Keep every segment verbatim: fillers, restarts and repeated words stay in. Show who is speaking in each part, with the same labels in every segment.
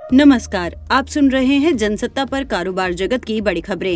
Speaker 1: नमस्कार, आप सुन रहे हैं जनसत्ता पर कारोबार जगत की बड़ी खबरें।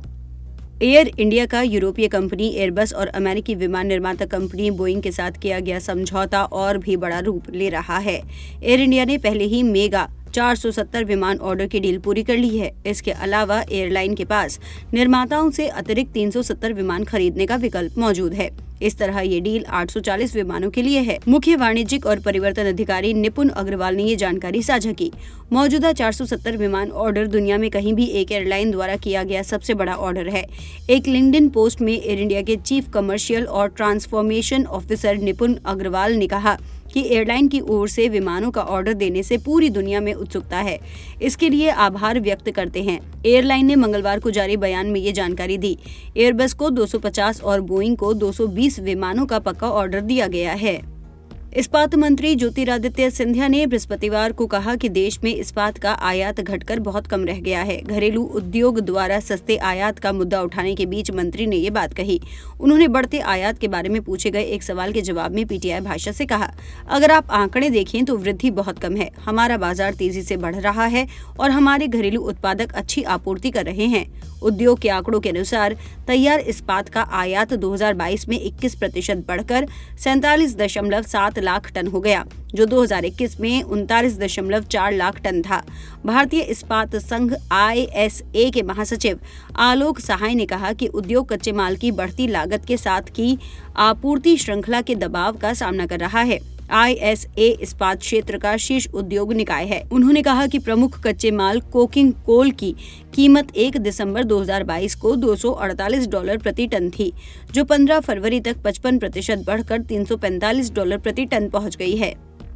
Speaker 1: एयर इंडिया का यूरोपीय कंपनी एयरबस और अमेरिकी विमान निर्माता कंपनी बोइंग के साथ किया गया समझौता और भी बड़ा रूप ले रहा है। एयर इंडिया ने पहले ही मेगा चार सौ सत्तर विमान ऑर्डर की डील पूरी कर ली है। इसके अलावा एयरलाइन के पास निर्माताओं से अतिरिक्त तीन सौ सत्तर विमान खरीदने का विकल्प मौजूद है। इस तरह ये डील आठ सौ चालीस विमानों के लिए है। मुख्य वाणिज्यिक और परिवर्तन अधिकारी निपुण अग्रवाल ने ये जानकारी साझा की। मौजूदा चार सौ सत्तर विमान ऑर्डर दुनिया में कहीं भी एक एयरलाइन द्वारा किया गया सबसे बड़ा ऑर्डर है। एक लिंक्डइन पोस्ट में एयर इंडिया के चीफ कमर्शियल और ट्रांसफॉर्मेशन ऑफिसर निपुण अग्रवाल ने कहा कि एयरलाइन की ओर से विमानों का ऑर्डर देने से पूरी दुनिया में उत्सुकता है। इसके लिए आभार व्यक्त करते हैं। एयरलाइन ने मंगलवार को जारी बयान में ये जानकारी दी। एयरबस को दो सौ पचास और बोइंग को दो सौ बीस विमानों का पक्का ऑर्डर दिया गया है। इस्पात मंत्री ज्योतिरादित्य सिंधिया ने बृहस्पतिवार को कहा कि देश में इस्पात का आयात घटकर बहुत कम रह गया है। घरेलू उद्योग द्वारा सस्ते आयात का मुद्दा उठाने के बीच मंत्री ने ये बात कही। उन्होंने बढ़ते आयात के बारे में पूछे गए एक सवाल के जवाब में पीटीआई भाषा से कहा, अगर आप आंकड़े देखें तो वृद्धि बहुत कम है। हमारा बाजार तेजी से बढ़ रहा है और हमारे घरेलू उत्पादक अच्छी आपूर्ति कर रहे हैं। उद्योग के आंकड़ों के अनुसार तैयार इस्पात का आयात दो हज़ार बाईस में इक्कीस प्रतिशत बढ़कर सैंतालीस दशमलव सात लाख टन हो गया, जो दो हज़ार इक्कीस में उनतालीस दशमलव चार लाख टन था। भारतीय इस्पात संघ आई एस ए के महासचिव आलोक सहाय ने कहा कि उद्योग कच्चे माल की बढ़ती लागत के साथ की आपूर्ति श्रृंखला के दबाव का सामना कर रहा है। आई एस ए इस्पात क्षेत्र का शीर्ष उद्योग निकाय है। उन्होंने कहा कि प्रमुख कच्चे माल कोकिंग कोल की कीमत एक दिसंबर दो हज़ार बाईस को दो सौ अड़तालीस डॉलर प्रति टन थी, जो पंद्रह फरवरी तक पचपन प्रतिशत बढ़कर तीन सौ पैंतालीस डॉलर प्रति टन पहुंच गई है।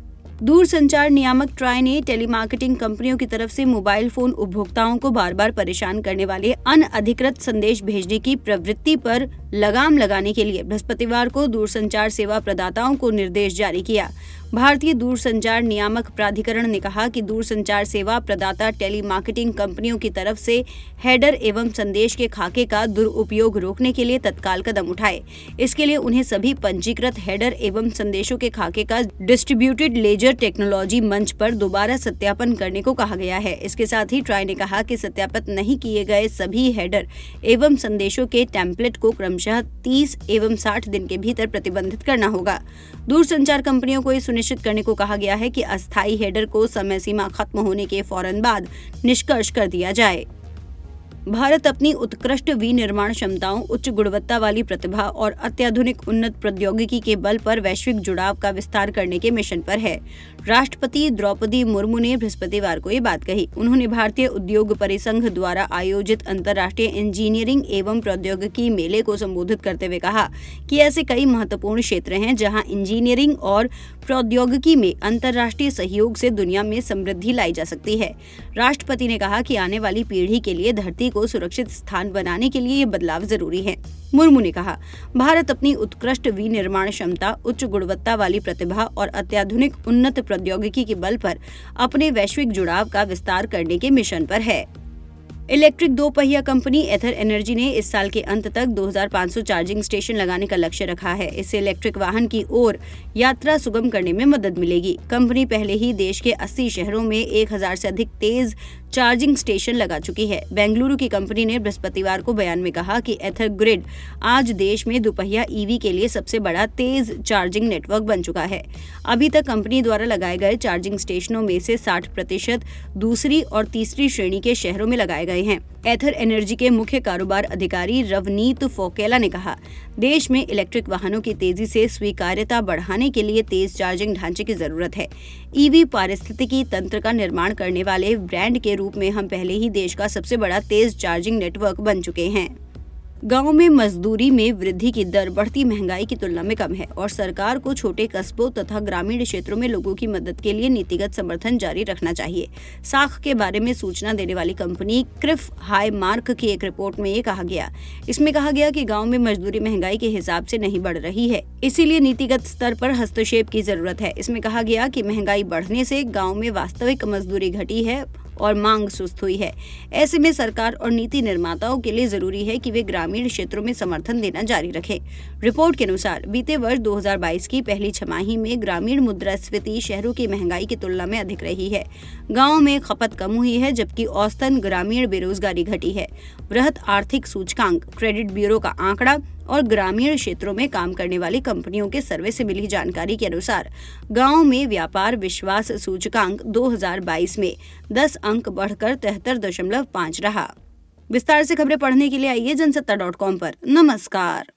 Speaker 1: दूरसंचार नियामक ट्राई ने टेलीमार्केटिंग कंपनियों की तरफ से मोबाइल फोन उपभोक्ताओं को बार बार परेशान करने वाले अनअधिकृत संदेश भेजने की प्रवृत्ति पर लगाम लगाने के लिए बृहस्पतिवार को दूरसंचार सेवा प्रदाताओं को निर्देश जारी किया। भारतीय दूरसंचार नियामक प्राधिकरण ने कहा कि दूरसंचार सेवा प्रदाता टेलीमार्केटिंग कंपनियों की तरफ से हेडर एवं संदेश के खाके का दुरुपयोग रोकने के लिए तत्काल कदम उठाए। इसके लिए उन्हें सभी पंजीकृत हेडर एवं संदेशों के खाके का डिस्ट्रीब्यूटेड लेजर टेक्नोलॉजी मंच पर दोबारा सत्यापन करने को कहा गया है। इसके साथ ही ट्राई ने कहा कि सत्यापित नहीं किए गए सभी हेडर एवं संदेशों के टेम्पलेट को क्रमशः तीस एवं साठ दिन के भीतर प्रतिबंधित करना होगा। दूरसंचार कंपनियों को ये सुनिश्चित करने को कहा गया है कि अस्थायी हेडर को समय सीमा खत्म होने के फौरन बाद निष्कर्ष कर दिया जाए। भारत अपनी उत्कृष्ट विनिर्माण क्षमताओं, उच्च गुणवत्ता वाली प्रतिभा और अत्याधुनिक उन्नत प्रौद्योगिकी के बल पर वैश्विक जुड़ाव का विस्तार करने के मिशन पर है। राष्ट्रपति द्रौपदी मुर्मू ने बृहस्पतिवार को ये बात कही। उन्होंने भारतीय उद्योग परिसंघ द्वारा आयोजित अंतर्राष्ट्रीय इंजीनियरिंग एवं प्रौद्योगिकी मेले को संबोधित करते हुए कहा कि ऐसे कई महत्वपूर्ण क्षेत्र हैं जहां इंजीनियरिंग और प्रौद्योगिकी में अंतर्राष्ट्रीय सहयोग से दुनिया में समृद्धि लाई जा सकती है। राष्ट्रपति ने कहा कि आने वाली पीढ़ी के लिए धरती को सुरक्षित स्थान बनाने के लिए ये बदलाव जरूरी है। मुर्मू ने कहा, भारत अपनी उत्कृष्ट विनिर्माण क्षमता, उच्च गुणवत्ता वाली प्रतिभा और अत्याधुनिक उन्नत प्रौद्योगिकी के बल पर अपने वैश्विक जुड़ाव का विस्तार करने के मिशन पर है। इलेक्ट्रिक दो पहिया कंपनी एथर एनर्जी ने इस साल के अंत तक दो हज़ार पाँच सौ चार्जिंग स्टेशन लगाने का लक्ष्य रखा है। इससे इलेक्ट्रिक वाहन की ओर यात्रा सुगम करने में मदद मिलेगी। कंपनी पहले ही देश के अस्सी शहरों में एक हज़ार से अधिक तेज चार्जिंग स्टेशन लगा चुकी है। बेंगलुरु की कंपनी ने बृहस्पतिवार को बयान में कहा कि एथर ग्रिड आज देश में दोपहिया ईवी के लिए सबसे बड़ा तेज चार्जिंग नेटवर्क बन चुका है। अभी तक कंपनी द्वारा लगाए गए चार्जिंग स्टेशनों में से साठ प्रतिशत दूसरी और तीसरी श्रेणी के शहरों में लगाए गए हैं। एथर एनर्जी के मुख्य कारोबार अधिकारी रवनीत फोकेला ने कहा, देश में इलेक्ट्रिक वाहनों की तेजी से स्वीकार्यता बढ़ाने के लिए तेज चार्जिंग ढांचे की जरूरत है। ईवी पारिस्थितिकी तंत्र का निर्माण करने वाले ब्रांड के रूप में हम पहले ही देश का सबसे बड़ा तेज चार्जिंग नेटवर्क बन चुके हैं। गांव में मजदूरी में वृद्धि की दर बढ़ती महंगाई की तुलना में कम है और सरकार को छोटे कस्बों तथा ग्रामीण क्षेत्रों में लोगों की मदद के लिए नीतिगत समर्थन जारी रखना चाहिए। साख के बारे में सूचना देने वाली कंपनी क्रिफ हाई मार्क की एक रिपोर्ट में ये कहा गया। इसमें कहा गया कि गाँव में मजदूरी महंगाई के हिसाब से नहीं बढ़ रही है, इसीलिए नीतिगत स्तर पर हस्तक्षेप की जरूरत है। इसमें कहा गया कि महंगाई बढ़ने से गाँव में वास्तविक मजदूरी घटी है और मांग सुस्त हुई है। ऐसे में सरकार और नीति निर्माताओं के लिए जरूरी है कि वे ग्रामीण क्षेत्रों में समर्थन देना जारी रखें। रिपोर्ट के अनुसार बीते वर्ष दो हज़ार बाईस की पहली छमाही में ग्रामीण मुद्रास्फीति शहरों की महंगाई की तुलना में अधिक रही है। गाँव में खपत कम हुई है, जबकि औसतन ग्रामीण बेरोजगारी घटी है। वृहत आर्थिक सूचकांक, क्रेडिट ब्यूरो का आंकड़ा और ग्रामीण क्षेत्रों में काम करने वाली कंपनियों के सर्वे से मिली जानकारी के अनुसार गांव में व्यापार विश्वास सूचकांक दो हज़ार बाईस में दस अंक बढ़कर तिहत्तर दशमलव पाँच रहा। विस्तार से खबरें पढ़ने के लिए आइए जनसत्ता डॉट कॉम पर। नमस्कार।